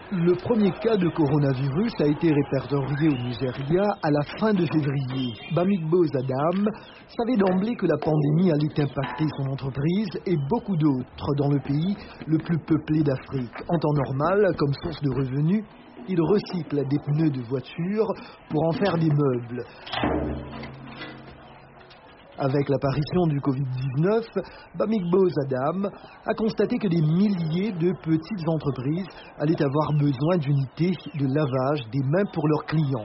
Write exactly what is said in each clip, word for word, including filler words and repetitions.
Le premier cas de coronavirus a été répertorié au Nigeria à la fin de février. Bamigbo Adam savait d'emblée que la pandémie allait impacter son entreprise et beaucoup d'autres dans le pays le plus peuplé d'Afrique. En temps normal, comme source de revenus, il recycle des pneus de voitures pour en faire des meubles. Avec l'apparition du covid dix-neuf, Bamigbo Adam a constaté que des milliers de petites entreprises allaient avoir besoin d'unités de lavage des mains pour leurs clients.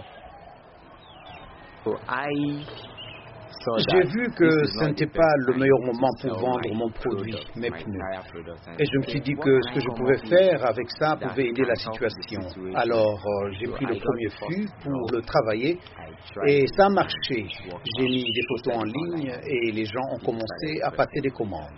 J'ai vu que ce n'était pas le meilleur moment pour vendre mon produit, mes pneus. Et je me suis dit que ce que je pouvais faire avec ça pouvait aider la situation. Alors euh, j'ai pris le premier flux pour le travailler et ça a marché. J'ai mis des photos en ligne et les gens ont commencé à passer des commandes.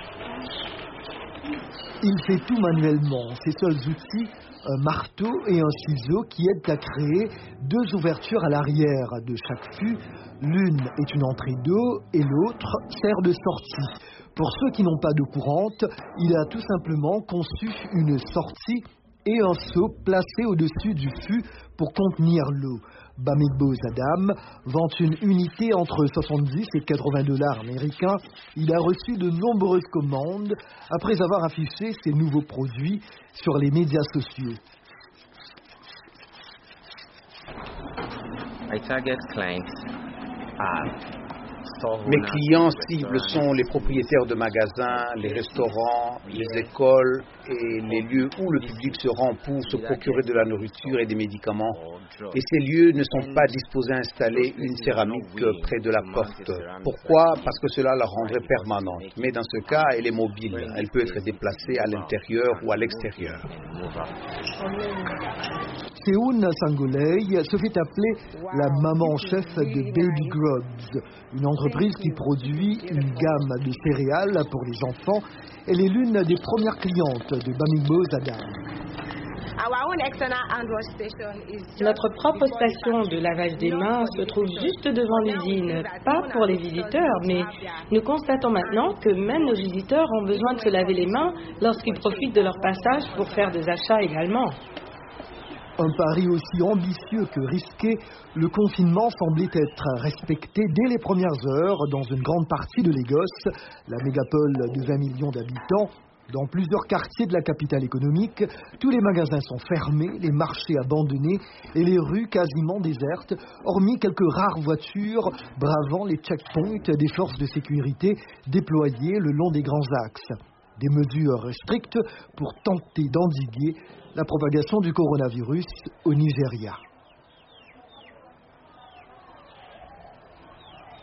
Il fait tout manuellement. Ses seuls outils, un marteau et un ciseau qui aident à créer deux ouvertures à l'arrière de chaque fût. L'une est une entrée d'eau et l'autre sert de sortie. Pour ceux qui n'ont pas d'eau courante, il a tout simplement conçu une sortie et un seau placé au-dessus du fût pour contenir l'eau. Bamigbo Adam vend une unité entre soixante-dix et quatre-vingts dollars américains. Il a reçu de nombreuses commandes après avoir affiché ses nouveaux produits sur les médias sociaux. I target clients are Mes clients cibles sont les propriétaires de magasins, les restaurants, les écoles et les lieux où le public se rend pour se procurer de la nourriture et des médicaments. Et ces lieux ne sont pas disposés à installer une céramique près de la porte. Pourquoi? Parce que cela la rendrait permanente. Mais dans ce cas, elle est mobile. Elle peut être déplacée à l'intérieur ou à l'extérieur. Seoun Sangolei se fait appeler la maman-chef de Baby Grubs, une entreprise qui produit une gamme de céréales pour les enfants. Elle est l'une des premières clientes de Bamigbo Adam. Notre propre station de lavage des mains se trouve juste devant l'usine, pas pour les visiteurs, mais nous constatons maintenant que même nos visiteurs ont besoin de se laver les mains lorsqu'ils profitent de leur passage pour faire des achats également. Un pari aussi ambitieux que risqué, le confinement semblait être respecté dès les premières heures dans une grande partie de Lagos, la mégapole de vingt millions d'habitants. Dans plusieurs quartiers de la capitale économique, tous les magasins sont fermés, les marchés abandonnés et les rues quasiment désertes, hormis quelques rares voitures bravant les checkpoints des forces de sécurité déployées le long des grands axes. Des mesures strictes pour tenter d'endiguer la propagation du coronavirus au Nigeria.